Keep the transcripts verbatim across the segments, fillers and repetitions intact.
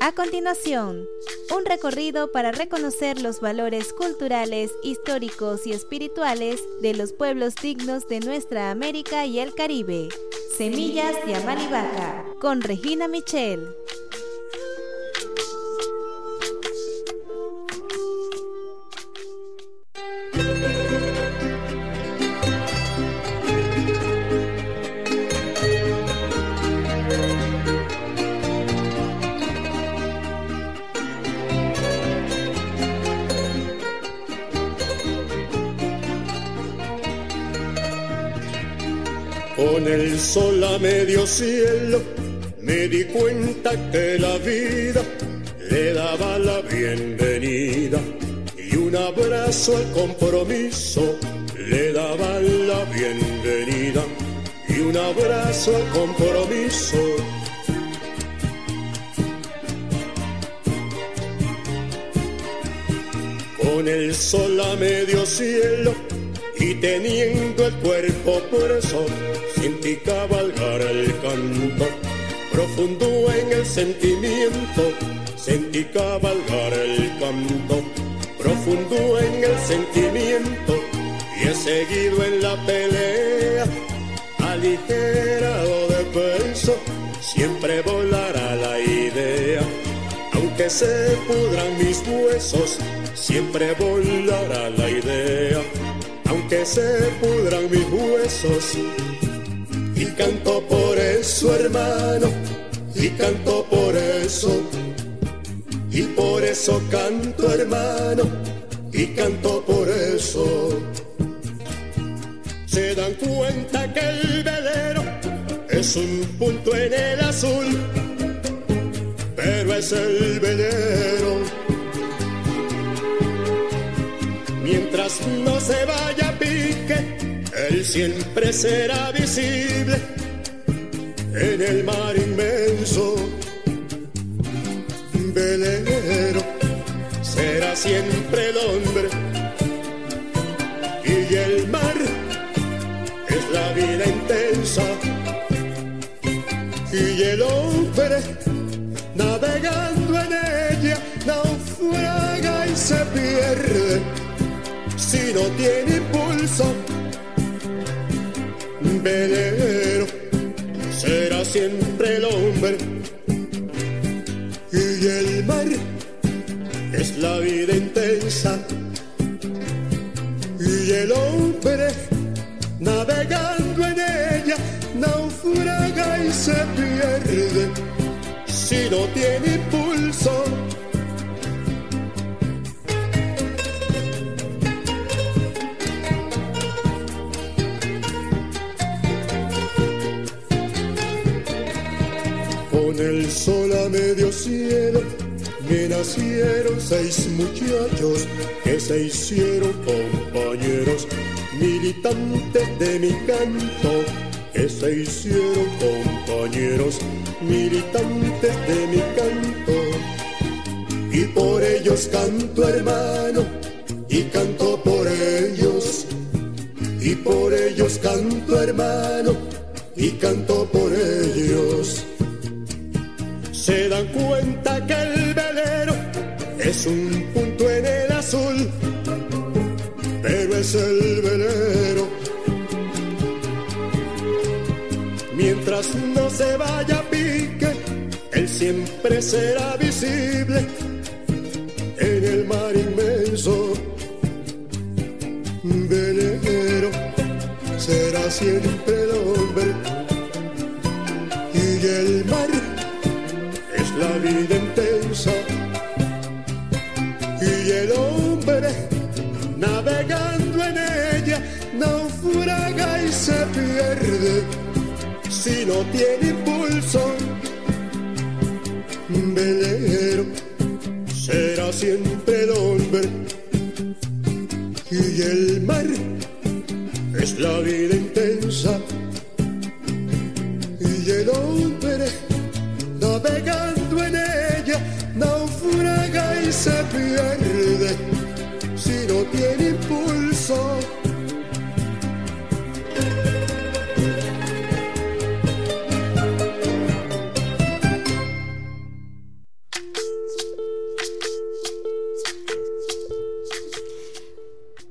A continuación, un recorrido para reconocer los valores culturales, históricos y espirituales de los pueblos dignos de nuestra América y el Caribe. Semillas de Amalivaca, con Regina Michel. Con el sol a medio cielo me di cuenta que la vida le daba la bienvenida y un abrazo al compromiso le daba la bienvenida y un abrazo al compromiso. Con el sol a medio cielo y teniendo el cuerpo preso, sentí cabalgar el canto, profundo en el sentimiento, sentí cabalgar el canto, profundo en el sentimiento, y he seguido en la pelea, aligerado de peso, siempre volará la idea, aunque se pudran mis huesos, siempre volará la idea, aunque se pudran mis huesos. Y canto por eso, hermano, y canto por eso, y por eso canto, hermano, y canto por eso. Se dan cuenta que el velero es un punto en el azul, pero es el velero. Mientras no se vaya a pique, él siempre será visible en el mar inmenso. Velero será siempre el hombre y el mar es la vida intensa. Y el hombre navegando en ella naufraga y se pierde si no tiene impulso. Velero será siempre el hombre y el mar es la vida intensa. Y el hombre navegando en ella naufraga y se pierde si no tiene impulso. Con el sol a medio cielo me nacieron seis muchachos que se hicieron compañeros, militantes de mi canto, que se hicieron compañeros, militantes de mi canto. Y por ellos canto, hermano, y canto por ellos, y por ellos canto, hermano, y canto por ellos. Se dan cuenta que el velero es un punto en el azul, pero es el velero. Mientras no se vaya a pique, él siempre será visible en el mar inmenso. Velero será siempre el hombre y el mar es la vida intensa. Y el hombre navegando en ella naufraga y se pierde si no tiene impulso. Velero será siempre el hombre y el mar es la vida intensa. Y el hombre navegando en ella naufraga y se pierde si no tiene impulso.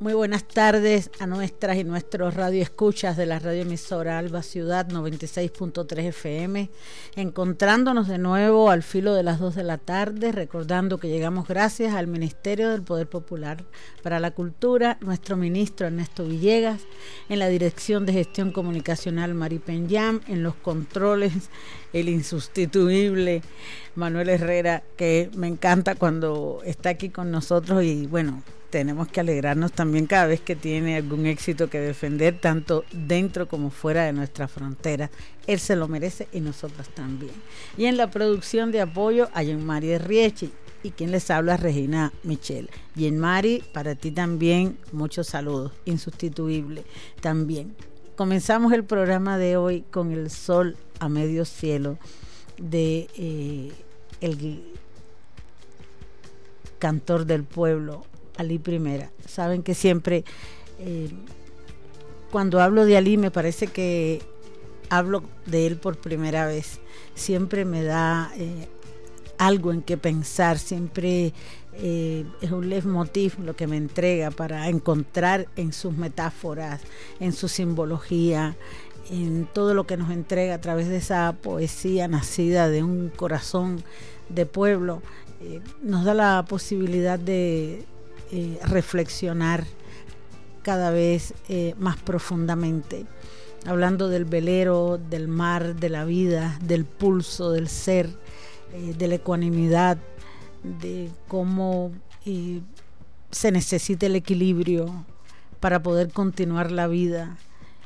Muy buenas tardes a nuestras y nuestros radioescuchas de la radioemisora Alba Ciudad noventa y seis punto tres F M, encontrándonos de nuevo al filo de las dos de la tarde, recordando que llegamos gracias al Ministerio del Poder Popular para la Cultura, nuestro ministro Ernesto Villegas, en la Dirección de Gestión Comunicacional Mari Penyam, en los controles el insustituible Manuel Herrera, que me encanta cuando está aquí con nosotros y bueno, tenemos que alegrarnos también cada vez que tiene algún éxito que defender, tanto dentro como fuera de nuestra frontera. Él se lo merece y nosotros también. Y en la producción de apoyo a Jean-Marie Riechi, y quien les habla, Regina Michel. Jean-Marie, para ti también muchos saludos, insustituible también. Comenzamos el programa de hoy con El Sol a Medio Cielo de eh, el cantor del pueblo, Alí Primera. Saben que siempre eh, cuando hablo de Alí me parece que hablo de él por primera vez. Siempre me da eh, algo en que pensar, siempre eh, es un leitmotiv lo que me entrega para encontrar en sus metáforas, en su simbología, en todo lo que nos entrega a través de esa poesía nacida de un corazón de pueblo. Eh, nos da la posibilidad de Eh, reflexionar cada vez eh, más profundamente, hablando del velero, del mar, de la vida, del pulso, del ser, eh, de la ecuanimidad, de cómo eh, se necesita el equilibrio para poder continuar la vida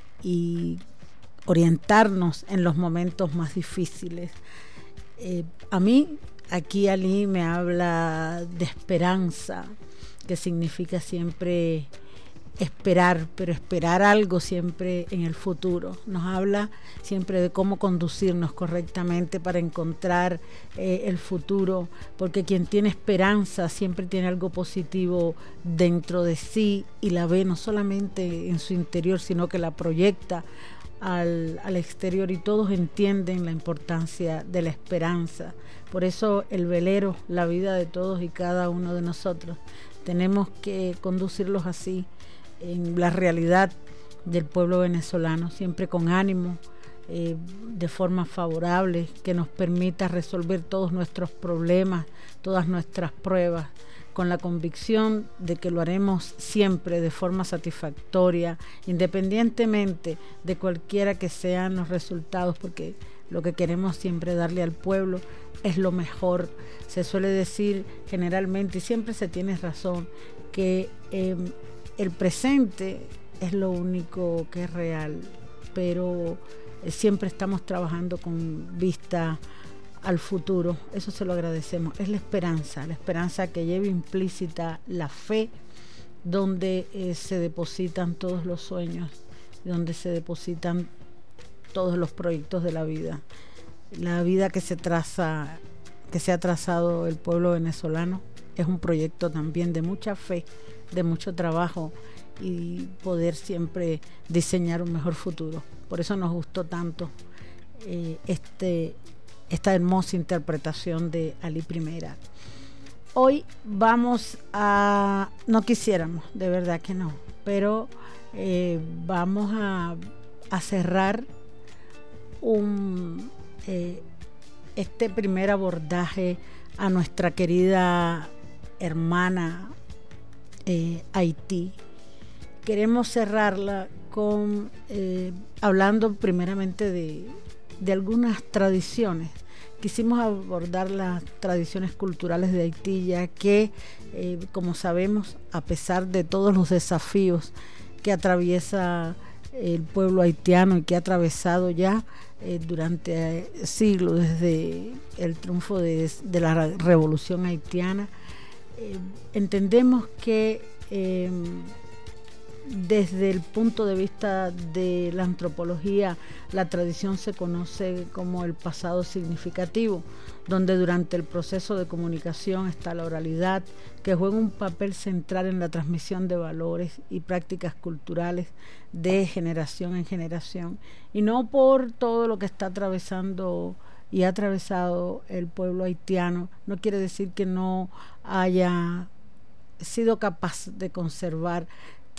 y orientarnos en los momentos más difíciles. Eh, a mí, aquí Alí me habla de esperanza, que significa siempre esperar, pero esperar algo siempre en el futuro. Nos habla siempre de cómo conducirnos correctamente para encontrar eh, el futuro, porque quien tiene esperanza siempre tiene algo positivo dentro de sí y la ve no solamente en su interior, sino que la proyecta al, al exterior, y todos entienden la importancia de la esperanza. Por eso el velero, la vida de todos y cada uno de nosotros, tenemos que conducirlos así en la realidad del pueblo venezolano, siempre con ánimo, eh, de forma favorable, que nos permita resolver todos nuestros problemas, todas nuestras pruebas, con la convicción de que lo haremos siempre de forma satisfactoria, independientemente de cualquiera que sean los resultados, porque lo que queremos siempre darle al pueblo es lo mejor. Se suele decir generalmente, y siempre se tiene razón, que eh, el presente es lo único que es real, pero eh, siempre estamos trabajando con vista al futuro. Eso se lo agradecemos. Es la esperanza, la esperanza que lleva implícita la fe, donde eh, se depositan todos los sueños, donde se depositan todos los proyectos de la vida. La vida que se traza, que se ha trazado el pueblo venezolano, es un proyecto también de mucha fe, de mucho trabajo y poder siempre diseñar un mejor futuro. Por eso nos gustó tanto eh, este, esta hermosa interpretación de Alí Primera. Hoy vamos a, no quisiéramos, de verdad que no, pero eh, vamos a, a cerrar un Eh, este primer abordaje a nuestra querida hermana eh, Haití. Queremos cerrarla con eh, hablando primeramente de, de algunas tradiciones. Quisimos abordar las tradiciones culturales de Haití, ya que eh, como sabemos, a pesar de todos los desafíos que atraviesa el pueblo haitiano y que ha atravesado ya Eh, durante eh, siglos, desde el triunfo de, de la revolución haitiana, eh, entendemos que eh, desde el punto de vista de la antropología, la tradición se conoce como el pasado significativo, donde durante el proceso de comunicación está la oralidad, que juega un papel central en la transmisión de valores y prácticas culturales de generación en generación, y no por todo lo que está atravesando y ha atravesado el pueblo haitiano, no quiere decir que no haya sido capaz de conservar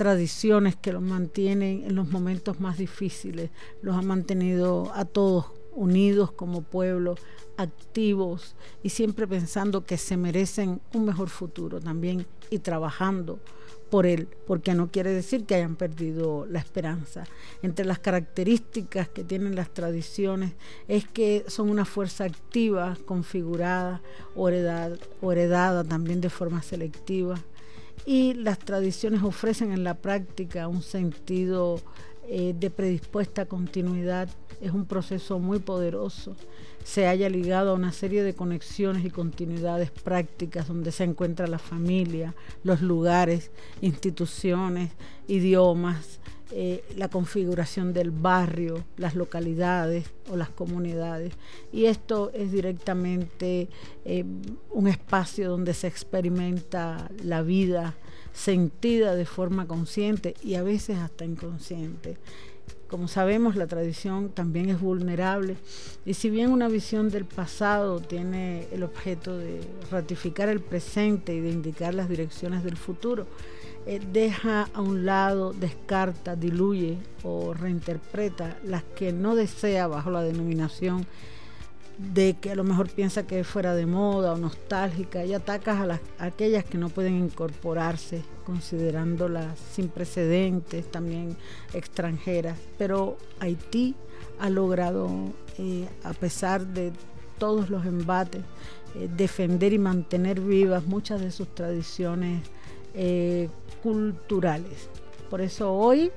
tradiciones que los mantienen en los momentos más difíciles, los ha mantenido a todos unidos como pueblo, activos y siempre pensando que se merecen un mejor futuro también y trabajando por él, porque no quiere decir que hayan perdido la esperanza. Entre las características que tienen las tradiciones es que son una fuerza activa, configurada o heredada, o heredada también de forma selectiva, y las tradiciones ofrecen en la práctica un sentido eh, de predispuesta continuidad. Es un proceso muy poderoso, se halla ligado a una serie de conexiones y continuidades prácticas donde se encuentra la familia, los lugares, instituciones, idiomas, eh, la configuración del barrio, las localidades o las comunidades. Y esto es directamente eh, un espacio donde se experimenta la vida sentida de forma consciente y a veces hasta inconsciente. Como sabemos, la tradición también es vulnerable y si bien una visión del pasado tiene el objeto de ratificar el presente y de indicar las direcciones del futuro, eh, deja a un lado, descarta, diluye o reinterpreta las que no desea bajo la denominación de que a lo mejor piensa que es fuera de moda o nostálgica, y atacas a, las, a aquellas que no pueden incorporarse, considerándolas sin precedentes, también extranjeras. Pero Haití ha logrado, eh, a pesar de todos los embates, eh, defender y mantener vivas muchas de sus tradiciones eh, culturales. Por eso hoy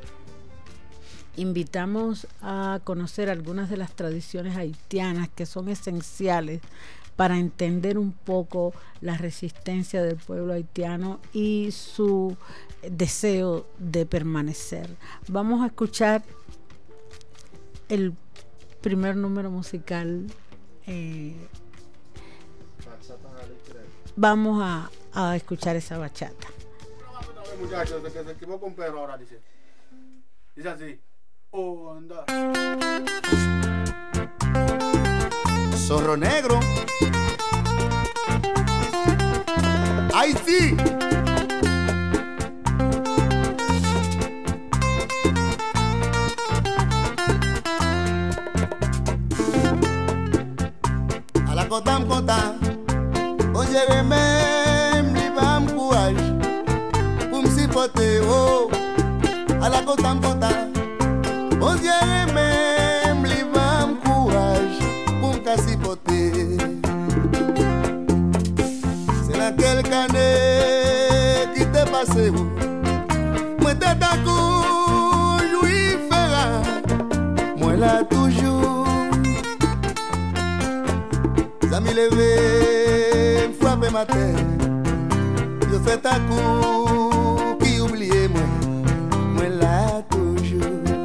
invitamos a conocer algunas de las tradiciones haitianas que son esenciales para entender un poco la resistencia del pueblo haitiano y su deseo de permanecer. Vamos a escuchar el primer número musical. Eh, vamos a, a escuchar esa bachata. Muchachos, que se equivocó un perro ahora, dice. Dice así. Oh, anda. Zorro negro. ¡Ay, sí! A la cotam cotam, oye, me mi bam courage, pour me supporter, oh, a la cotam cotam. On dirait même les femmes courage pour me casser poter. C'est laquelle année qui t'est passé où? Moi t'es d'accord, Louis Ferrand, moi là toujours. Amis levé, frappé ma tête. Je fais ta coup, qui oublié moi, moi là toujours.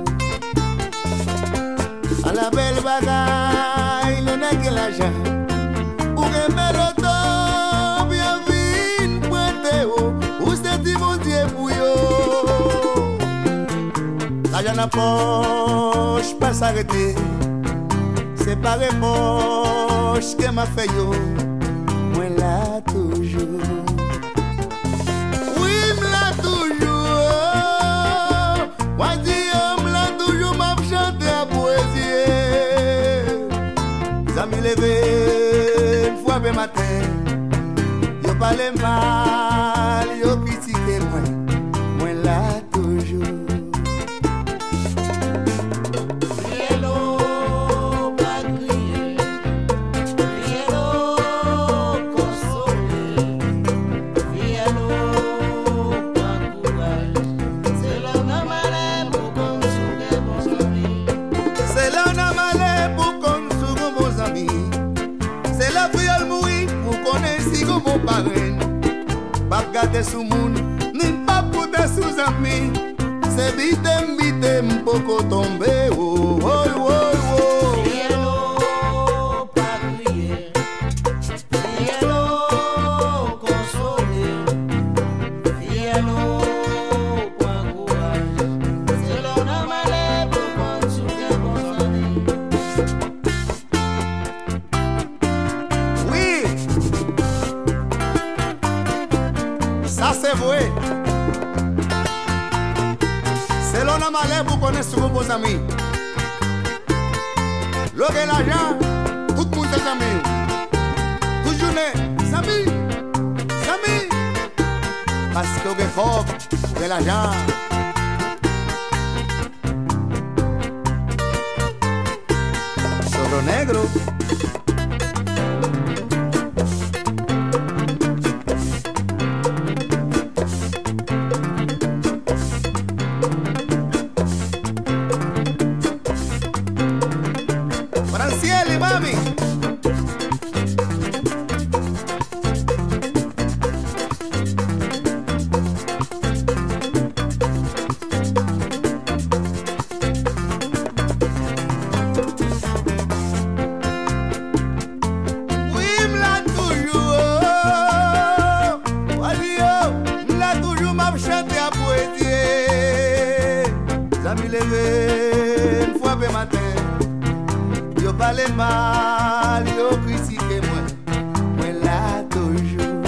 A la belle bagaille, le nez que l'argent. Pour que me retombe, bien vite, pointe haut. Où c'est dit mon Dieu pour yo? L'argent n'a poche, pas s'arrêter. C'est pas les poches que m'a fait yo. Moi là toujours. Oui, m'l'a toujours. Moi dis, m'l'a toujours m'a chanté à poésie. Amis levé, une fois le matin. Yo parle mal, yo critiqué moi. Moi là toujours. Pas garder sous moun, ni pas poudre sous amis. C'est vite, vite, m'poko tomber. Oh, oh, oh, oh. Cielo, pas crier. Cielo, consoler. Cielo, pas courage. C'est l'on a malé pour qu'on souffre bon ami. Oui. Ça c'est vrai. C'est l'on a malé pour connaître ce vos amis. Le que l'argent, tout le monde est amis. Toute journée, amis, amis. Parce que le fort, de l'argent. Solo negro. Francieli, mami. Parle mal, yo critique moi, moi là toujours.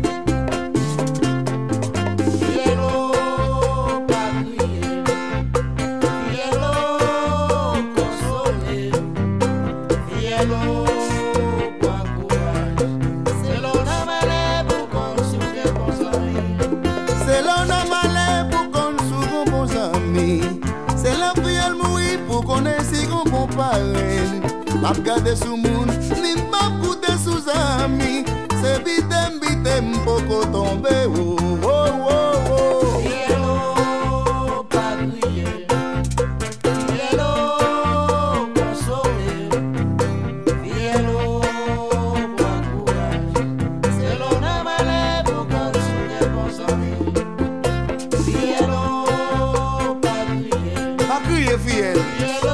Fielo, pas crier, fielo, consoler, fielo, pas courage. C'est l'on a malé pour consoler bons amis. C'est l'on a malé pour consoler bons amis. C'est la fiel mouille pour connaître si on compare. M'a gade sou moun, ni m'a koute sou zami. Se bitem bitem poko tombe, oh, oh, oh, oh. Fielo, pa kriye, fielo, konsole, fielo, pa courage. Se l'on a malé pour consoler bons amis. Fielo, pa kriye, pa kriye fiel. Fielo,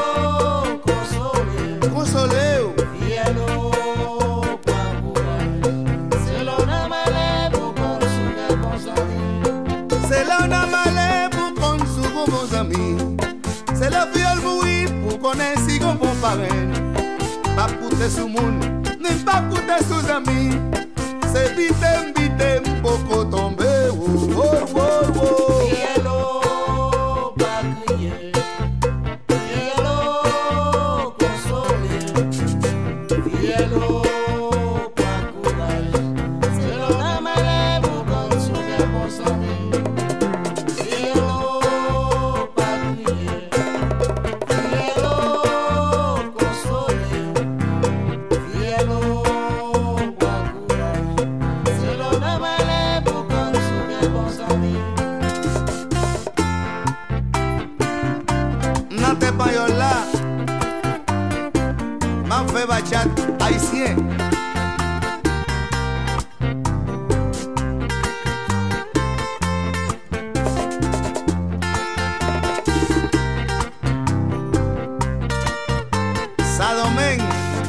Soleu, fielo, pas courage. C'est l'on a malé pour consoler bons amis. C'est l'on a malé pour consoler bons amis. C'est la fiel mouille pour connaître si on bon parrain. Pas coûter sous monde, ni pas coûter sous amis. C'est bitem bitem beaucoup tomber. Oh oh oh oh. Fielo, pas crier. Fielo, pas courage. C'est l'on a malé pour consoler bons amis. Fielo, pas crier. Fielo, consoler. Fielo, pas courage. C'est l'on a malé pour consoler bons amis. Nante payola, ma fait bachat. Haïtien. Sadomen,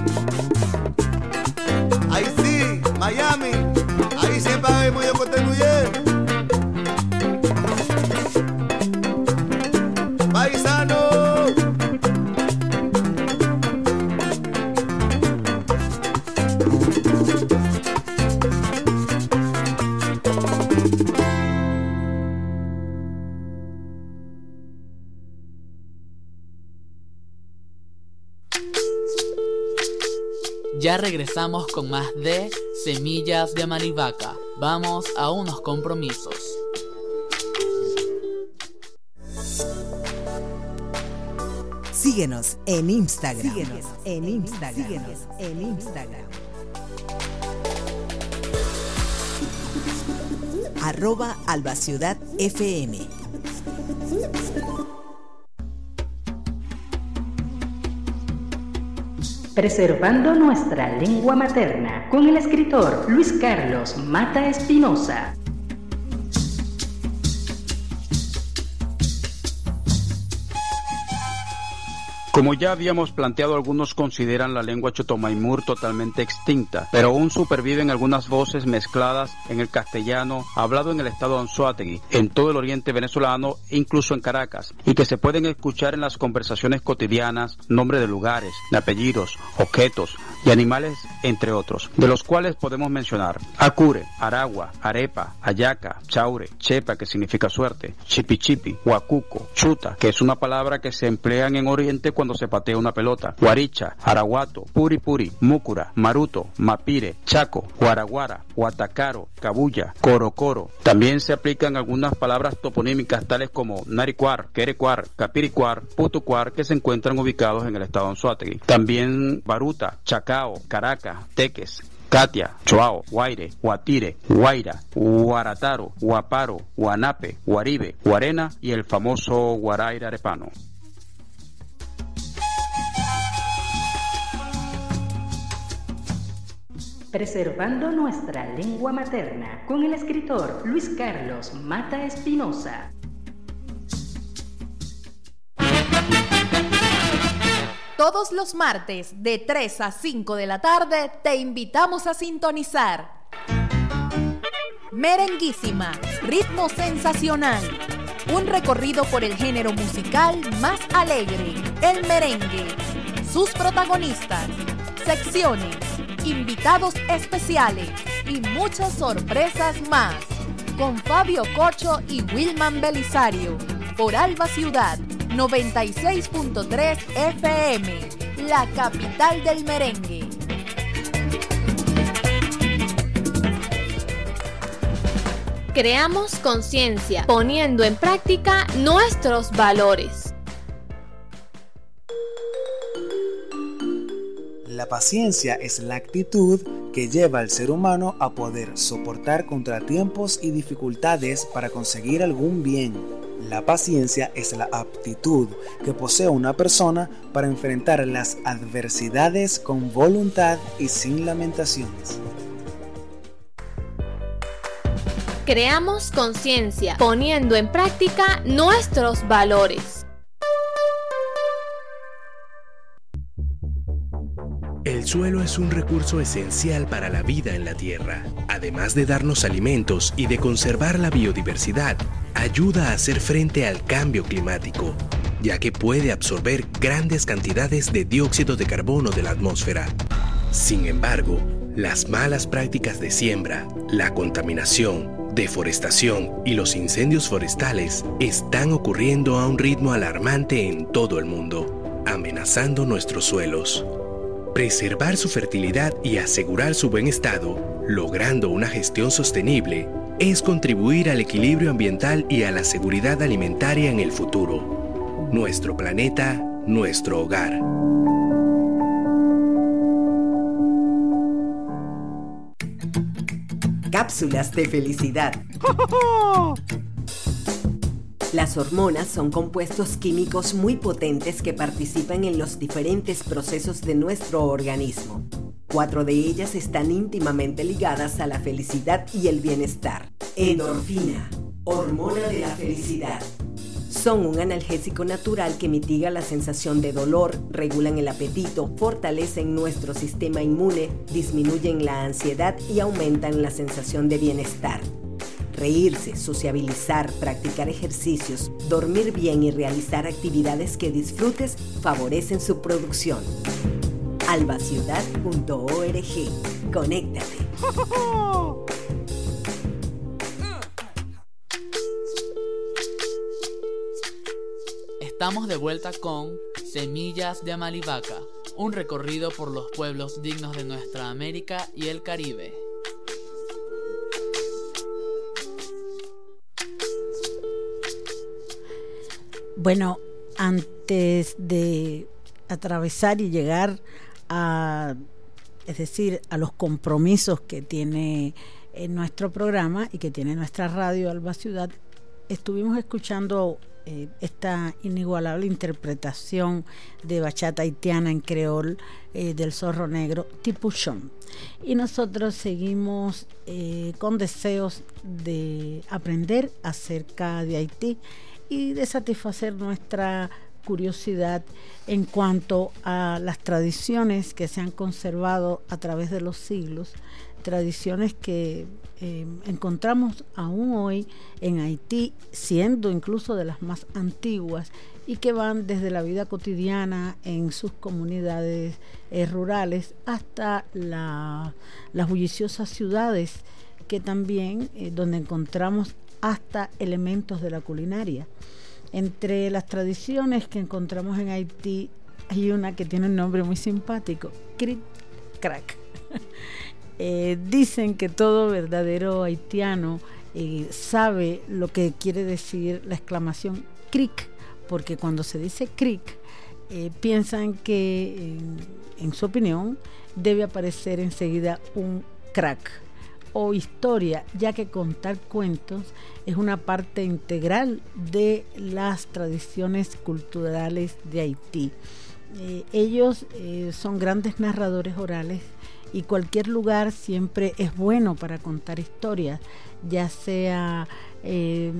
Haití, Miami, ahí siempre hay muy cotenuye. Paisano. Ya regresamos con más de Semillas de Amalivaca. Vamos a unos compromisos. Síguenos en Instagram. Síguenos en Instagram. Síguenos en Instagram. Arroba Alba Ciudad F M. Preservando nuestra lengua materna, con el escritor Luis Carlos Mata Espinosa. Como ya habíamos planteado, algunos consideran la lengua chotomaimur totalmente extinta, pero aún superviven algunas voces mezcladas en el castellano hablado en el estado de Anzoátegui, en todo el oriente venezolano e incluso en Caracas, y que se pueden escuchar en las conversaciones cotidianas, nombre de lugares, de apellidos, objetos, y animales, entre otros, de los cuales podemos mencionar acure, aragua, arepa, ayaca, chaure, chepa, que significa suerte, chipichipi, huacuco, chuta, que es una palabra que se emplean en Oriente cuando se patea una pelota, guaricha, araguato, puri puri, múcura, maruto, mapire, chaco, guaraguara, huatacaro, cabulla, corocoro. También se aplican algunas palabras toponímicas tales como naricuar, querecuar, capiricuar, putucuar, que se encuentran ubicados en el estado de Anzoátegui. También baruta, chacao, caracas, teques, Katia, Choao, Guaire, Guatire, Guaira, Guarataro, Guaparo, Guanape, Guaribe, Guarena y el famoso Guaraira arepano. Preservando nuestra lengua materna con el escritor Luis Carlos Mata Espinosa. Todos los martes de tres a cinco de la tarde te invitamos a sintonizar Merenguísima, ritmo sensacional. Un recorrido por el género musical más alegre, el merengue. Sus protagonistas, secciones, invitados especiales y muchas sorpresas más. Con Fabio Cocho y Wilman Belisario. Por Alba Ciudad, noventa y seis punto tres F M, la capital del merengue. Creamos conciencia, poniendo en práctica nuestros valores. La paciencia es la actitud que lleva al ser humano a poder soportar contratiempos y dificultades para conseguir algún bien. La paciencia es la aptitud que posee una persona para enfrentar las adversidades con voluntad y sin lamentaciones. Creamos conciencia, poniendo en práctica nuestros valores. El suelo es un recurso esencial para la vida en la tierra. Además de darnos alimentos y de conservar la biodiversidad, ayuda a hacer frente al cambio climático, ya que puede absorber grandes cantidades de dióxido de carbono de la atmósfera. Sin embargo, las malas prácticas de siembra, la contaminación, deforestación y los incendios forestales están ocurriendo a un ritmo alarmante en todo el mundo, amenazando nuestros suelos. Preservar su fertilidad y asegurar su buen estado, logrando una gestión sostenible, es contribuir al equilibrio ambiental y a la seguridad alimentaria en el futuro. Nuestro planeta, nuestro hogar. Cápsulas de felicidad. Las hormonas son compuestos químicos muy potentes que participan en los diferentes procesos de nuestro organismo. Cuatro de ellas están íntimamente ligadas a la felicidad y el bienestar. Endorfina, hormona de la felicidad. Son un analgésico natural que mitiga la sensación de dolor, regulan el apetito, fortalecen nuestro sistema inmune, disminuyen la ansiedad y aumentan la sensación de bienestar. Reírse, sociabilizar, practicar ejercicios, dormir bien y realizar actividades que disfrutes favorecen su producción. alba ciudad punto org. Conéctate. Estamos de vuelta con Semillas de Amalivaca, un recorrido por los pueblos dignos de nuestra América y el Caribe. Bueno, antes de atravesar y llegar a, es decir, a los compromisos que tiene en nuestro programa y que tiene nuestra radio Alba Ciudad, estuvimos escuchando eh, esta inigualable interpretación de bachata haitiana en creol eh, del Zorro Negro, Tipuchón. Y nosotros seguimos eh, con deseos de aprender acerca de Haití y de satisfacer nuestra curiosidad en cuanto a las tradiciones que se han conservado a través de los siglos, tradiciones que eh, encontramos aún hoy en Haití, siendo incluso de las más antiguas y que van desde la vida cotidiana en sus comunidades eh, rurales hasta la, las bulliciosas ciudades, que también eh, donde encontramos hasta elementos de la culinaria. Entre las tradiciones que encontramos en Haití hay una que tiene un nombre muy simpático, cric crac. eh, dicen que todo verdadero haitiano eh, sabe lo que quiere decir la exclamación cric, porque cuando se dice cric, eh, piensan que en, en su opinión debe aparecer enseguida un crack o historia, ya que contar cuentos es una parte integral de las tradiciones culturales de Haití. Eh, ellos eh, son grandes narradores orales y cualquier lugar siempre es bueno para contar historias, ya sea eh,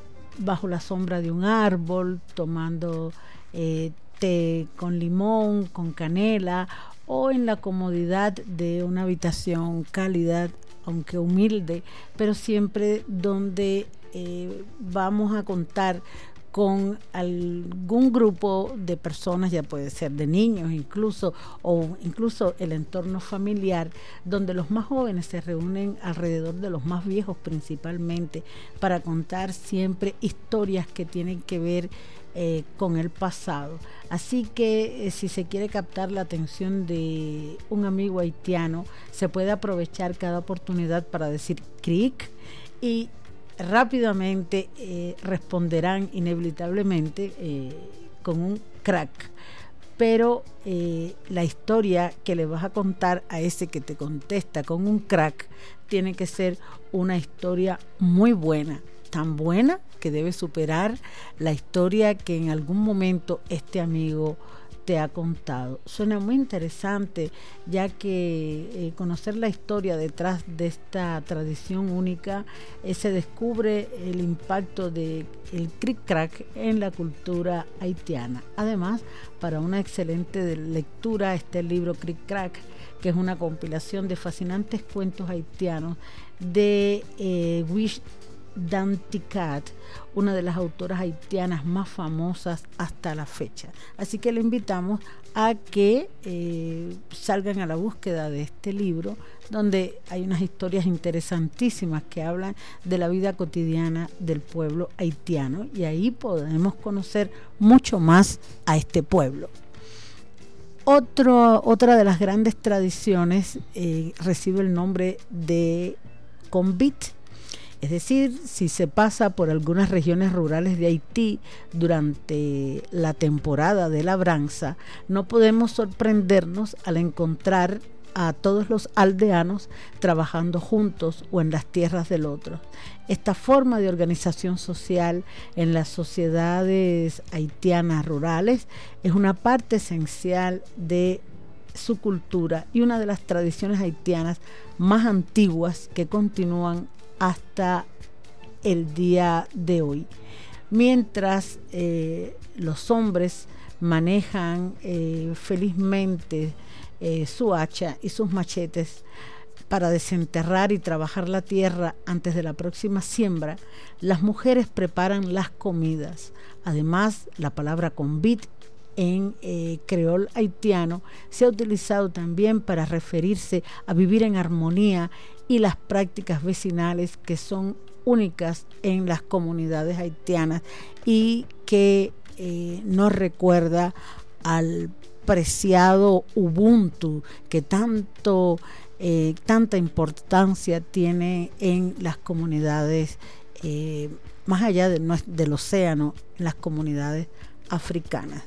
bajo la sombra de un árbol, tomando eh, té con limón, con canela, o en la comodidad de una habitación cálida, aunque humilde, pero siempre donde eh, vamos a contar con algún grupo de personas, ya puede ser de niños incluso, o incluso el entorno familiar, donde los más jóvenes se reúnen alrededor de los más viejos principalmente, para contar siempre historias que tienen que ver eh, con el pasado. Así que eh, si se quiere captar la atención de un amigo haitiano, se puede aprovechar cada oportunidad para decir cric, y rápidamente eh, responderán inevitablemente eh, con un crack. Pero eh, la historia que le vas a contar a ese que te contesta con un crack tiene que ser una historia muy buena, tan buena que debe superar la historia que en algún momento este amigo te ha contado. Suena muy interesante, ya que eh, conocer la historia detrás de esta tradición única, eh, se descubre el impacto del cric crack en la cultura haitiana. Además, para una excelente lectura está el libro Cric Crac, que es una compilación de fascinantes cuentos haitianos de eh, Wish Danticat, una de las autoras haitianas más famosas hasta la fecha. Así que le invitamos a que eh, salgan a la búsqueda de este libro, donde hay unas historias interesantísimas que hablan de la vida cotidiana del pueblo haitiano, y ahí podemos conocer mucho más a este pueblo. Otro, otra de las grandes tradiciones eh, recibe el nombre de convit. Es decir, si se pasa por algunas regiones rurales de Haití durante la temporada de labranza, no podemos sorprendernos al encontrar a todos los aldeanos trabajando juntos o en las tierras del otro. Esta forma de organización social en las sociedades haitianas rurales es una parte esencial de su cultura y una de las tradiciones haitianas más antiguas que continúan hasta el día de hoy. Mientras eh, los hombres manejan eh, felizmente eh, su hacha y sus machetes para desenterrar y trabajar la tierra antes de la próxima siembra, las mujeres preparan las comidas. Además, la palabra convit en eh, creol haitiano se ha utilizado también para referirse a vivir en armonía y las prácticas vecinales que son únicas en las comunidades haitianas y que eh, nos recuerda al preciado Ubuntu que tanto eh, tanta importancia tiene en las comunidades eh, más allá de, del océano, en las comunidades africanas.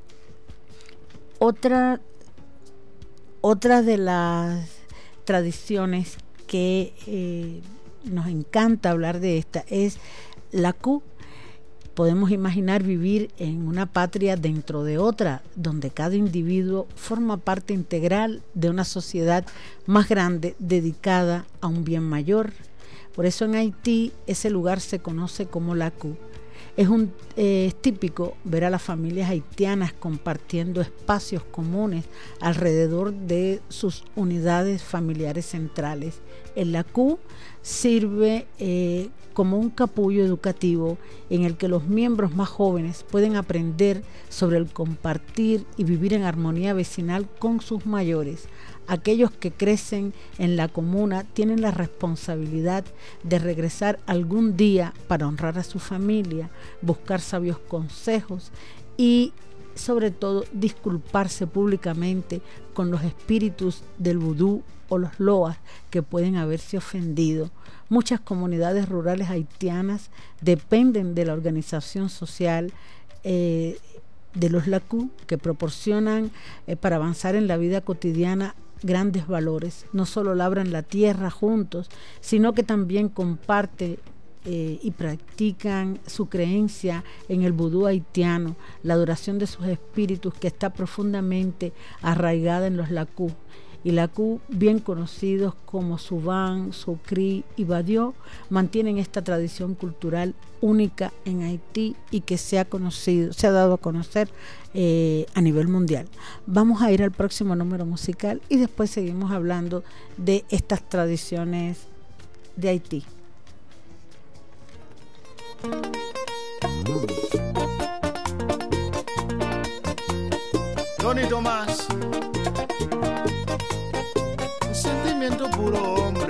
Otra, otra de las tradiciones que eh, nos encanta hablar de esta es la Q. Podemos imaginar vivir en una patria dentro de otra, donde cada individuo forma parte integral de una sociedad más grande dedicada a un bien mayor. Por eso en Haití ese lugar se conoce como la Q. Es, un, eh, es típico ver a las familias haitianas compartiendo espacios comunes alrededor de sus unidades familiares centrales. El LACU sirve eh, como un capullo educativo en el que los miembros más jóvenes pueden aprender sobre el compartir y vivir en armonía vecinal con sus mayores. Aquellos que crecen en la comuna tienen la responsabilidad de regresar algún día para honrar a su familia, buscar sabios consejos y sobre todo disculparse públicamente con los espíritus del vudú o los loas que pueden haberse ofendido. Muchas comunidades rurales haitianas dependen de la organización social eh, de los LACU, que proporcionan eh, para avanzar en la vida cotidiana grandes valores. No solo labran la tierra juntos, sino que también comparten eh, y practican su creencia en el vudú haitiano, la adoración de sus espíritus que está profundamente arraigada en los LACU. Y LACU, bien conocidos como Subán, Sucrí y Badiou, mantienen esta tradición cultural única en Haití y que se ha conocido, se ha dado a conocer eh, a nivel mundial. Vamos a ir al próximo número musical y después seguimos hablando de estas tradiciones de Haití. Tony Tomás, un sentimiento puro, hombre.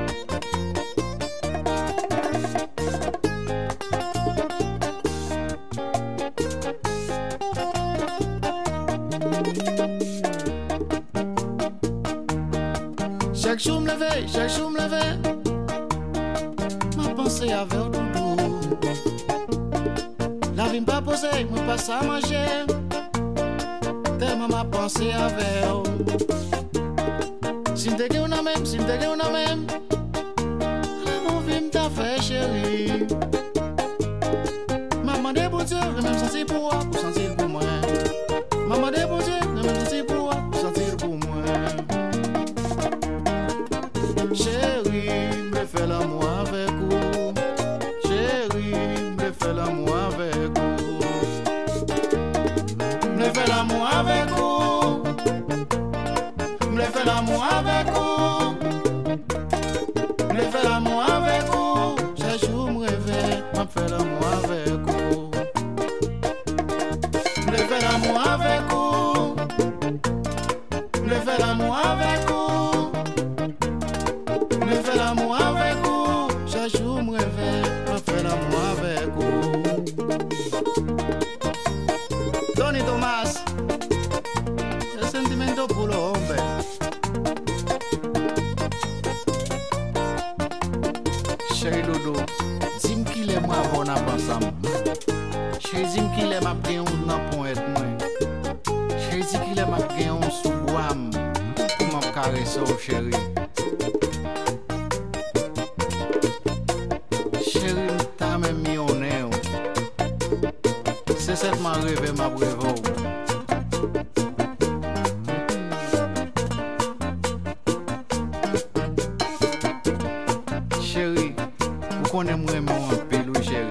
Chaque jour me levais, chaque jour me levais, ma pensée avait au doudou. La vie m'a posé, me passe à manger, tellement ma pensée avait au. Si m'te une même, si m'te une même, la mon vie m't'a fait chérie. Maman de pour Dieu, même sentir pour moi, pour sentir pour moi. Maman de pour Dieu, même sentir pour moi, pour sentir pour moi. Chérie, me fais l'amour avec vous. Chérie, me fais l'amour avec vous. Me fais l'amour avec vous. Me fais l'amour avec vous. Me fais l'amour avec vous. Chaque jour me réveille, me fais l'amour avec vous. Me fais l'amour avec vous. Me fais l'amour avec vous. Me fais l'amour avec vous. Chaque jour me réveille, me fais l'amour avec vous. Tony Tomás, el sentimento puro, hombre. Chéri Doudou, dis-moi qu'il est moi bon à ensemble. Chéri, dis-moi qu'il est ma bien ou non pour être moi. Chéri, dis qu'il est ma bien ou sous bois pour me caresser, chéri. Chéri, t'as même mis au nez. C'est cette ma rêve, ma brève. Chéri, vous connaissez moi mon pile, chéri.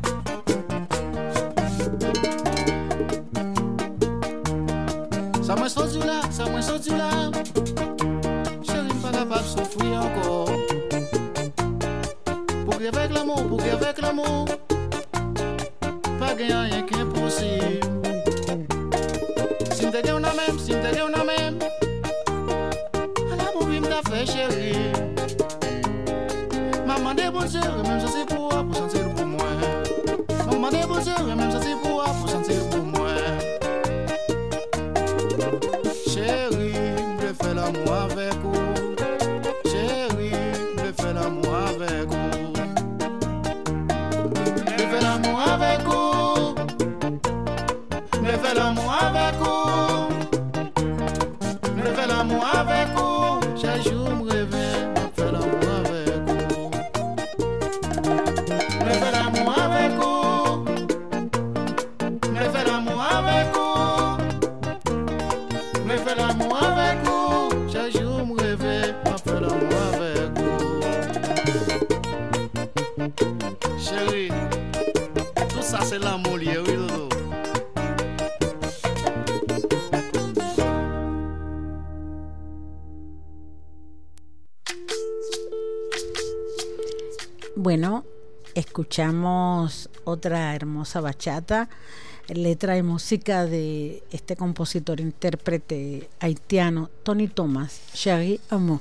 Ça me sorti là, ça me sorti là. Chéri, pas capable de souffrir encore. Pour que avec l'amour, pour que avec l'amour, pas gagner rien qui est impossible. Si m'te gagne una même, si m'te gagne una même, l'amour il m'a fait chéri. Maman des bon Dieu, même ça c'est pour moi, pour sentir pour moi. Maman des bon Dieu, même ça c'est pour moi, pour sentir pour moi. Chéri, me fais l'amour avec vous. Chéri, me fais l'amour avec vous. Me fais l'amour avec vous. Me fais l'amour avec vous. Me fais l'amour avec vous. Chaque jour me réveille, me fais l'amour avec vous. Me fais l'amour avec vous. Me fais l'amour avec vous. Me fais l'amour avec vous. Chaque jour me réveille, me fais l'amour avec vous. Chérie, tout ça Bueno, escuchamos otra hermosa bachata, letra y música de este compositor intérprete haitiano Tony Thomas, Chéri Amour.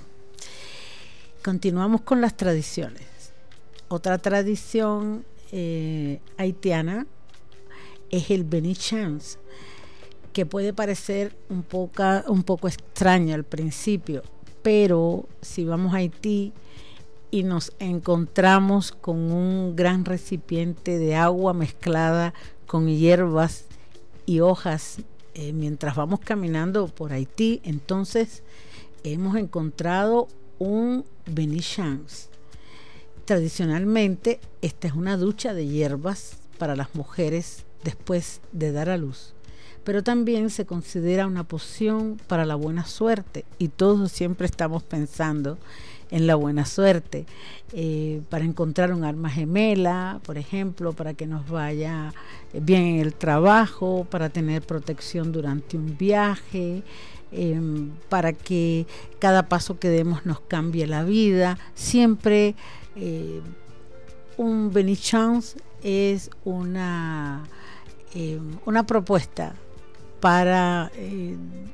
Continuamos con las tradiciones. Otra tradición eh, haitiana es el Beni Chance, que puede parecer un poco, un poco extraño al principio, pero si vamos a Haití y nos encontramos con un gran recipiente de agua mezclada con hierbas y hojas eh, mientras vamos caminando por Haití, entonces hemos encontrado un Beni Chance. Tradicionalmente, esta es una ducha de hierbas para las mujeres después de dar a luz, pero también se considera una poción para la buena suerte, y todos siempre estamos pensando en la buena suerte, eh, para encontrar un alma gemela, por ejemplo, para que nos vaya bien en el trabajo, para tener protección durante un viaje, eh, para que cada paso que demos nos cambie la vida. Siempre eh, un Beni Chance es una, eh, una propuesta para... Eh,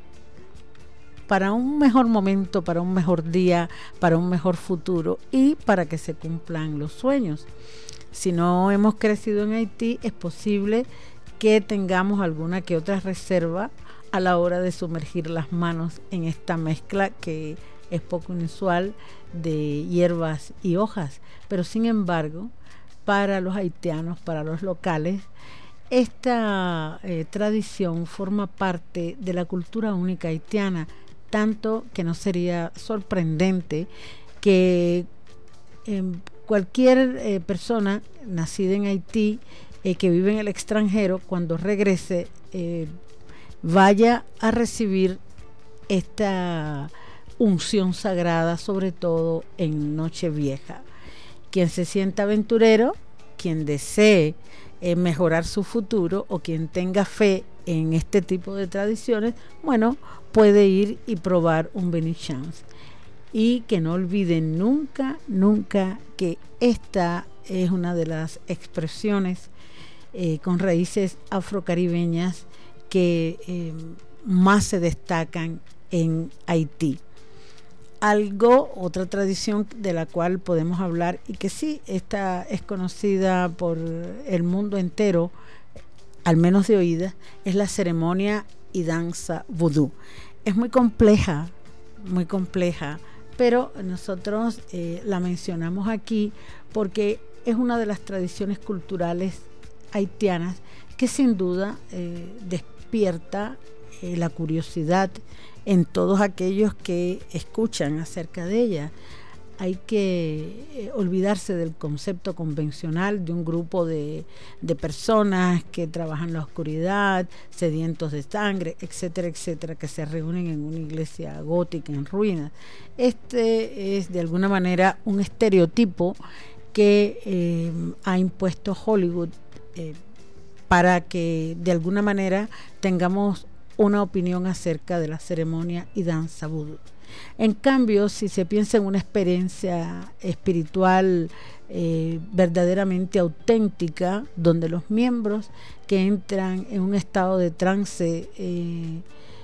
para un mejor momento, para un mejor día, para un mejor futuro y para que se cumplan los sueños. Si no hemos crecido en Haití, es posible que tengamos alguna que otra reserva a la hora de sumergir las manos en esta mezcla que es poco inusual de hierbas y hojas, pero sin embargo, para los haitianos, para los locales, esta eh, tradición forma parte de la cultura única haitiana, tanto que no sería sorprendente que eh, cualquier eh, persona nacida en Haití eh, que vive en el extranjero, cuando regrese eh, vaya a recibir esta unción sagrada, sobre todo en Nochevieja. Quien se sienta aventurero, quien desee eh, mejorar su futuro o quien tenga fe en este tipo de tradiciones, bueno, puede ir y probar un Beni Chance. Y que no olviden nunca, nunca que esta es una de las expresiones eh, con raíces afrocaribeñas que eh, más se destacan en Haití. Algo, otra tradición de la cual podemos hablar y que sí, esta es conocida por el mundo entero, al menos de oídas, es la ceremonia y danza vudú. Es muy compleja, muy compleja, pero nosotros eh, la mencionamos aquí porque es una de las tradiciones culturales haitianas que sin duda eh, despierta eh, la curiosidad en todos aquellos que escuchan acerca de ella. Hay que eh, olvidarse del concepto convencional de un grupo de, de personas que trabajan en la oscuridad, sedientos de sangre, etcétera, etcétera, que se reúnen en una iglesia gótica en ruinas. Este es de alguna manera un estereotipo que eh, ha impuesto Hollywood eh, para que de alguna manera tengamos una opinión acerca de la ceremonia y danza vudú. En cambio, si se piensa en una experiencia espiritual eh, verdaderamente auténtica, donde los miembros que entran en un estado de trance eh,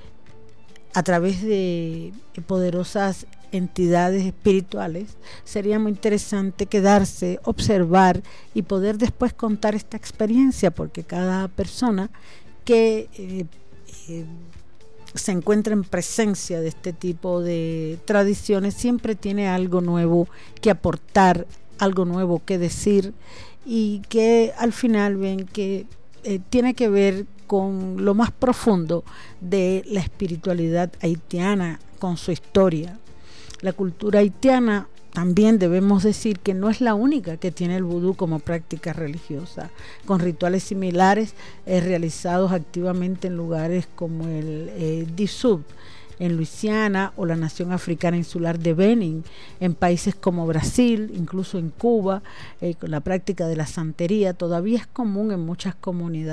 a través de poderosas entidades espirituales, sería muy interesante quedarse, observar y poder después contar esta experiencia, porque cada persona que eh, eh, se encuentra en presencia de este tipo de tradiciones siempre tiene algo nuevo que aportar, algo nuevo que decir, y que al final ven que eh, tiene que ver con lo más profundo de la espiritualidad haitiana, con su historia. La cultura haitiana, también debemos decir que no es la única que tiene el vudú como práctica religiosa, con rituales similares eh, realizados activamente en lugares como el eh, Dusub, en Luisiana, o la nación africana insular de Benin, en países como Brasil, incluso en Cuba, eh, con la práctica de la santería todavía es común en muchas comunidades.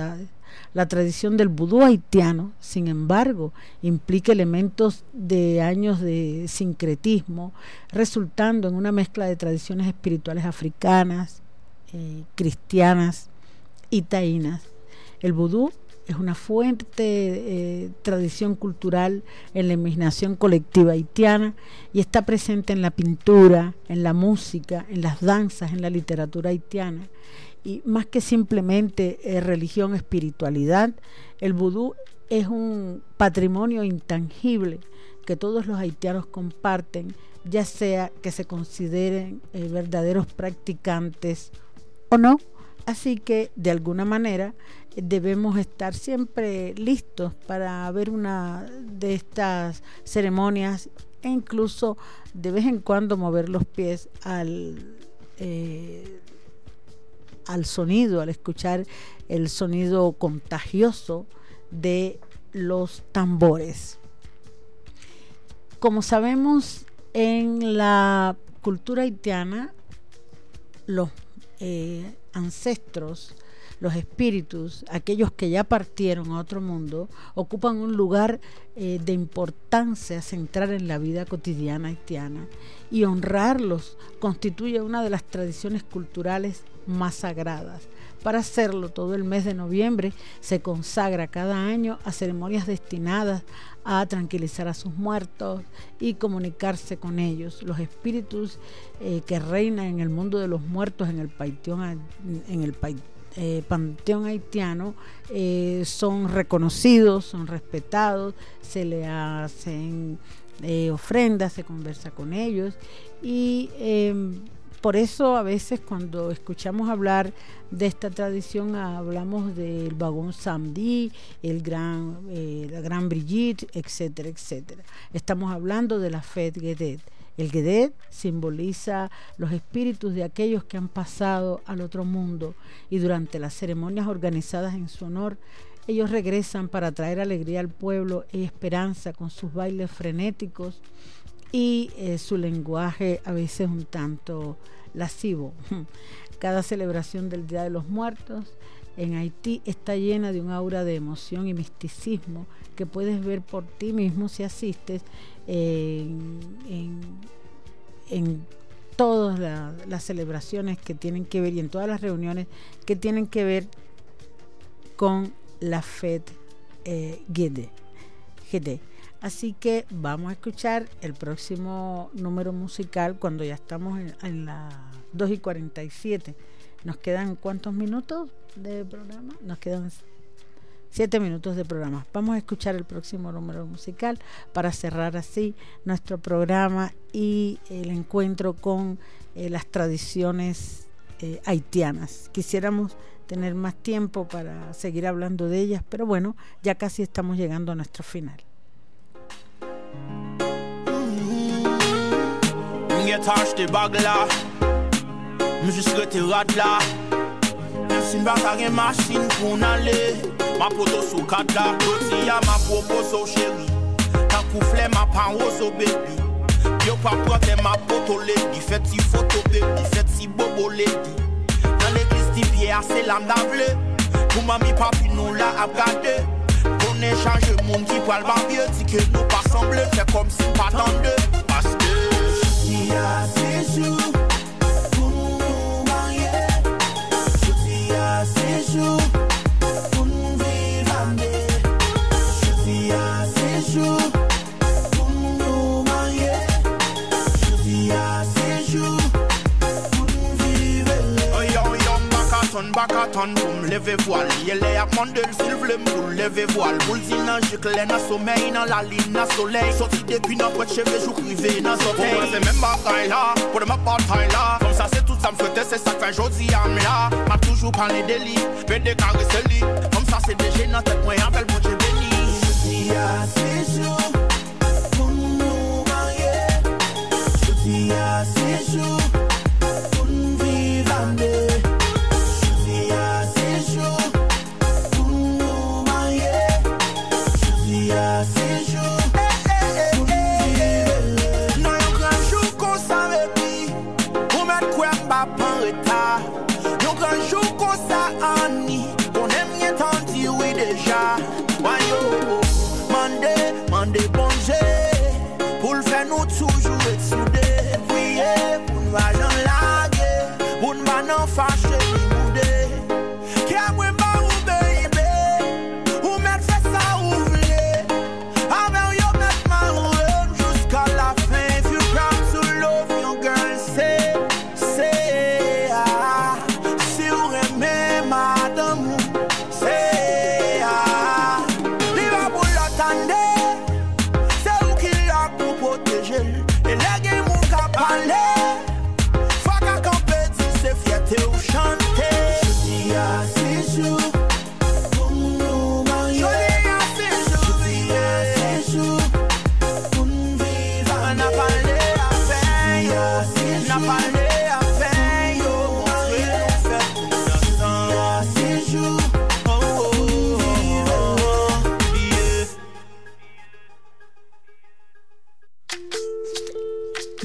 La tradición del vudú haitiano, sin embargo, implica elementos de años de sincretismo, resultando en una mezcla de tradiciones espirituales africanas, eh, cristianas y taínas. El vudú es una fuerte eh, tradición cultural en la imaginación colectiva haitiana y está presente en la pintura, en la música, en las danzas, en la literatura haitiana. Y más que simplemente eh, religión, espiritualidad, el vudú es un patrimonio intangible que todos los haitianos comparten, ya sea que se consideren eh, verdaderos practicantes o no. Así que de alguna manera debemos estar siempre listos para ver una de estas ceremonias e incluso de vez en cuando mover los pies al, eh, al sonido, al escuchar el sonido contagioso de los tambores. Como sabemos, en la cultura haitiana, los eh, ancestros, los espíritus, aquellos que ya partieron a otro mundo, ocupan un lugar eh, de importancia central en la vida cotidiana haitiana, y honrarlos constituye una de las tradiciones culturales más sagradas. Para hacerlo, todo el mes de noviembre se consagra cada año a ceremonias destinadas a tranquilizar a sus muertos y comunicarse con ellos. Los espíritus eh, que reinan en el mundo de los muertos en el panteón, en el eh, panteón haitiano eh, son reconocidos, son respetados, se le hacen eh, ofrendas, se conversa con ellos y eh, por eso a veces cuando escuchamos hablar de esta tradición hablamos del vagón Samedi, el gran, eh, la gran Brigitte, etcétera, etcétera. Estamos hablando de la Fête Guedet. El Guedet simboliza los espíritus de aquellos que han pasado al otro mundo y durante las ceremonias organizadas en su honor ellos regresan para traer alegría al pueblo y esperanza con sus bailes frenéticos y eh, su lenguaje a veces un tanto lascivo. Cada celebración del Día de los Muertos en Haití está llena de un aura de emoción y misticismo que puedes ver por ti mismo si asistes en, en, en todas la, las celebraciones que tienen que ver y en todas las reuniones que tienen que ver con la Fête eh, Guedet. Así que vamos a escuchar el próximo número musical cuando ya estamos en, en las dos y cuarenta y siete. ¿Nos quedan cuántos minutos de programa? Nos quedan siete minutos de programa. Vamos a escuchar el próximo número musical para cerrar así nuestro programa y el encuentro con eh, las tradiciones eh, haitianas. Quisiéramos tener más tiempo para seguir hablando de ellas, pero bueno, ya casi estamos llegando a nuestro final. Get touched the bagla, me just get the radla. Sin bataille machine pour n'aller, ma poto sous cadla. Doti ya ma popo so chéri, ta koufle ma pan so baby. Yo pa prote ma poto lady, fait si photo baby, fait si bobo lady. Dans l'église di pierre c'est l'âme d'avle, pour mami papi nous la a gardé. On échange monde qui parle pas bien, dit que nous pas semble, fait comme si pas tant deux, parce que yeah, c'est chou, pour nous marier. Je dis à c'est chou, pour nous vivre amener. Je dis à c'est chou, pour nous marier. Je dis à c'est chou, pour nous vivre. Oh yo yo, bakaton, bakaton, pour me lever voile. Y'a les apprendre s'il voulait me lever voile. Boule si nan jicle nan sommeil, nan la ligne nan soleil. Sorti depuis nan poète cheveux, jou privé nan soleil. Pour moi c'est même bataille là, pour ma bataille là. Comme ça c'est tout ça me souhaite, c'est ça que fait jodi am là. M'a toujours parlé de lui, fait des caresses lui. Comme ça c'est déjà dans tête, moi appelle mon Dieu béni. Je dis à c'est chaud, pour nous marier. Je dis à c'est chaud, pour nous vivre amener. Je dis à c'est chaud. C'est chaud, pour nous vivre. Non, un grand jour qu'on s'arrête, pour mettre quoi m'a pas en retard. Un grand jour qu'on s'arrête, on aime bien t'en dire oui.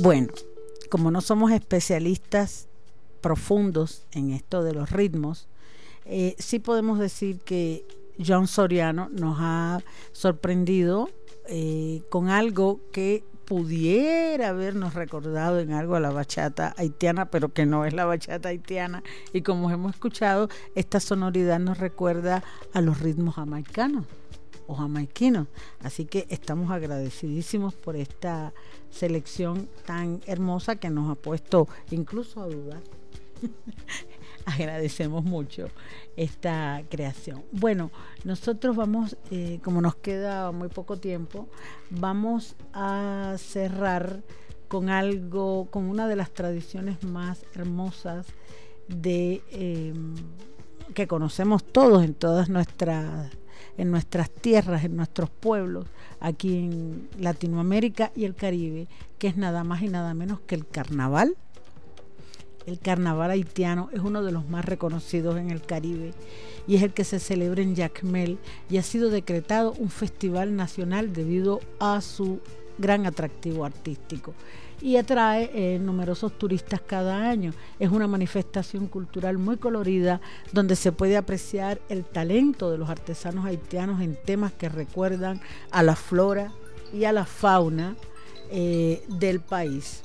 Bueno, como no somos especialistas profundos en esto de los ritmos, eh, sí podemos decir que John Soriano nos ha sorprendido eh, con algo que pudiera habernos recordado en algo a la bachata haitiana, pero que no es la bachata haitiana, y como hemos escuchado, esta sonoridad nos recuerda a los ritmos jamaicanos o jamaiquinos, así que estamos agradecidísimos por esta selección tan hermosa que nos ha puesto incluso a dudar. Agradecemos mucho esta creación. Bueno, nosotros vamos, eh, como nos queda muy poco tiempo, vamos a cerrar con algo, con una de las tradiciones más hermosas de eh, que conocemos todos en todas nuestras en nuestras tierras, en nuestros pueblos, aquí en Latinoamérica y el Caribe, que es nada más y nada menos que el carnaval. El carnaval haitiano es uno de los más reconocidos en el Caribe y es el que se celebra en Jacmel y ha sido decretado un festival nacional debido a su gran atractivo artístico y atrae eh, numerosos turistas cada año. Es una manifestación cultural muy colorida donde se puede apreciar el talento de los artesanos haitianos en temas que recuerdan a la flora y a la fauna eh, del país.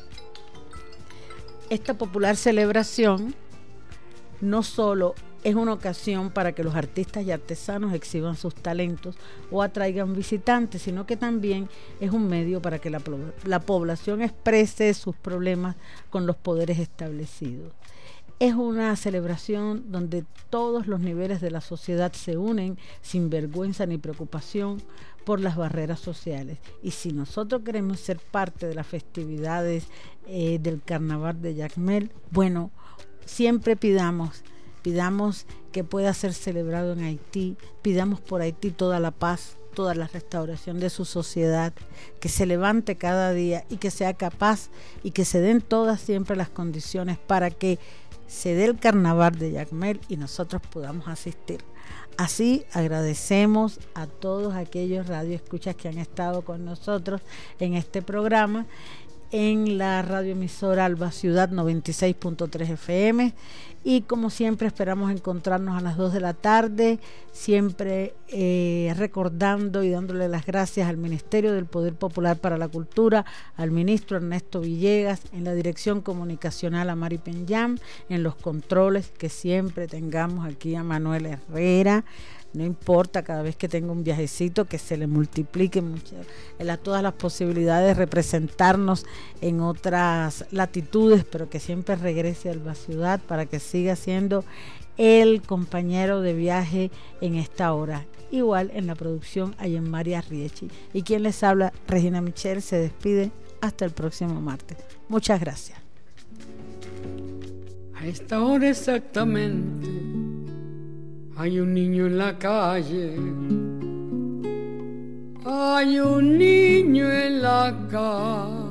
Esta popular celebración no solo es una ocasión para que los artistas y artesanos exhiban sus talentos o atraigan visitantes, sino que también es un medio para que la, la población exprese sus problemas con los poderes establecidos. Es una celebración donde todos los niveles de la sociedad se unen sin vergüenza ni preocupación por las barreras sociales. Y si nosotros queremos ser parte de las festividades eh, del carnaval de Jacmel, bueno, siempre pidamos, pidamos que pueda ser celebrado en Haití, pidamos por Haití toda la paz, toda la restauración de su sociedad, que se levante cada día y que sea capaz y que se den todas siempre las condiciones para que se dé el carnaval de Jacmel y nosotros podamos asistir. Así agradecemos a todos aquellos radioescuchas que han estado con nosotros en este programa en la radioemisora Alba Ciudad noventa y seis punto tres F M y como siempre esperamos encontrarnos a las dos de la tarde, siempre eh, recordando y dándole las gracias al Ministerio del Poder Popular para la Cultura, al ministro Ernesto Villegas, en la dirección comunicacional a Mari Penyam, en los controles que siempre tengamos aquí a Manuel Herrera. No importa, cada vez que tenga un viajecito que se le multiplique mucho, en todas las posibilidades de representarnos en otras latitudes, pero que siempre regrese a la ciudad para que siga siendo el compañero de viaje en esta hora. Igual en la producción Ayen María Riechi. Y quien les habla, Regina Michel, se despide hasta el próximo martes. Muchas gracias. A esta hora exactamente hay un niño en la calle, hay un niño en la calle.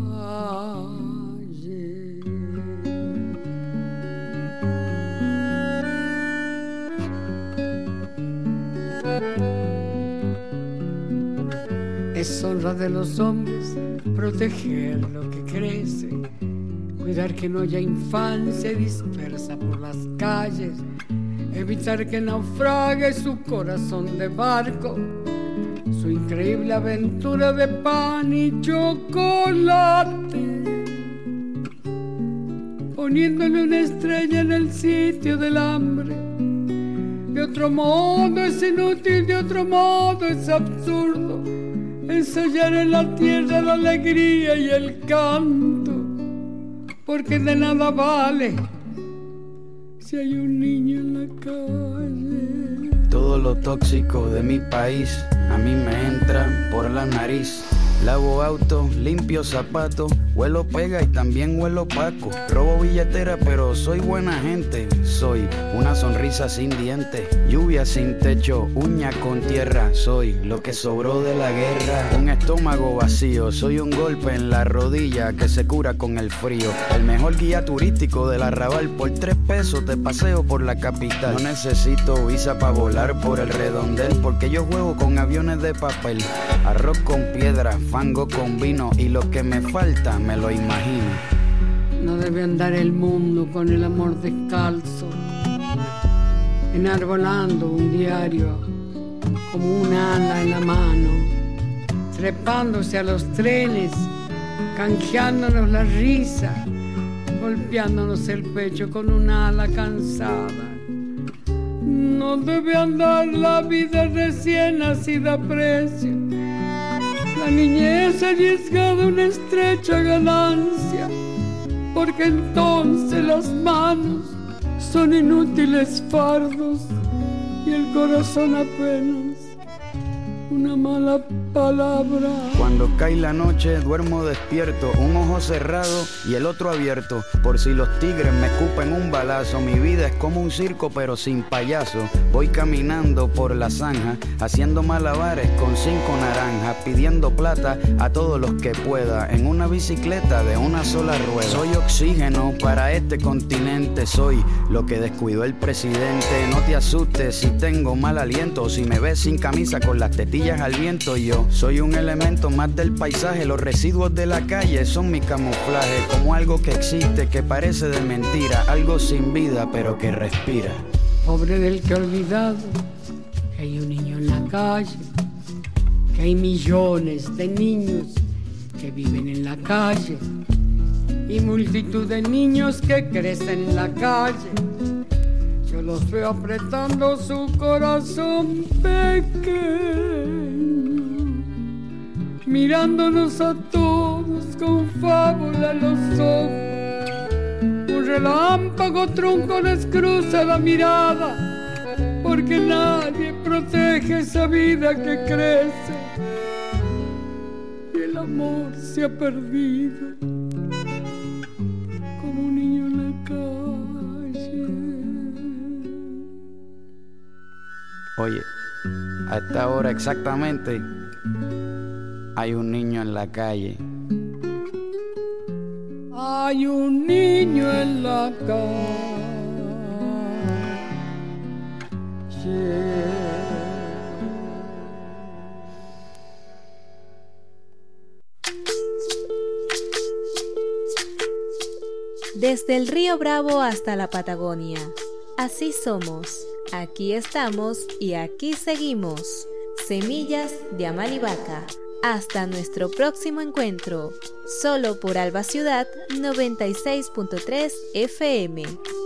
Es honra de los hombres proteger lo que crece, cuidar que no haya infancia dispersa por las calles, evitar que naufrague su corazón de barco, su increíble aventura de pan y chocolate, poniéndole una estrella en el sitio del hambre. De otro modo es inútil, de otro modo es absurdo ensayar en la tierra la alegría y el canto, porque de nada vale si hay un niño en la calle. Todo lo tóxico de mi país a mí me entra por la nariz. Lavo auto, limpio zapatos, huelo pega y también huelo paco. Robo billetera pero soy buena gente. Soy una sonrisa sin dientes, lluvia sin techo, uña con tierra. Soy lo que sobró de la guerra. Un estómago vacío, soy un golpe en la rodilla que se cura con el frío. El mejor guía turístico del Arrabal, por tres pesos te paseo por la capital. No necesito visa para volar por el redondel, porque yo juego con aviones de papel. Arroz con piedra, fango con vino y lo que me falta me lo imagino. No debe andar el mundo con el amor descalzo, enarbolando un diario como un ala en la mano, trepándose a los trenes, canjeándonos la risa, golpeándonos el pecho con un ala cansada. No debe andar la vida recién nacida a precio, la niñez arriesgada una estrecha ganancia, porque entonces las manos son inútiles fardos y el corazón apenas una mala palabra. Cuando cae la noche duermo despierto, un ojo cerrado y el otro abierto, por si los tigres me escupen un balazo. Mi vida es como un circo pero sin payaso. Voy caminando por la zanja, haciendo malabares con cinco naranjas, pidiendo plata a todos los que pueda, en una bicicleta de una sola rueda. Soy oxígeno para este continente, soy lo que descuidó el presidente. No te asustes si tengo mal aliento, o si me ves sin camisa con las tetillas al viento. Yo soy un elemento más del paisaje, los residuos de la calle son mi camuflaje, como algo que existe, que parece de mentira, algo sin vida pero que respira. Pobre del que ha olvidado que hay un niño en la calle, que hay millones de niños que viven en la calle y multitud de niños que crecen en la calle. Yo los veo apretando su corazón pequeño, mirándonos a todos con fábula en los ojos. Un relámpago tronco les cruza la mirada, porque nadie protege esa vida que crece y el amor se ha perdido como un niño en la calle. Oye, a esta hora exactamente hay un niño en la calle. Hay un niño en la calle. Desde el Río Bravo hasta la Patagonia, así somos, aquí estamos y aquí seguimos. Semillas de Amalivaca. Hasta nuestro próximo encuentro, solo por Alba Ciudad noventa y seis punto tres F M.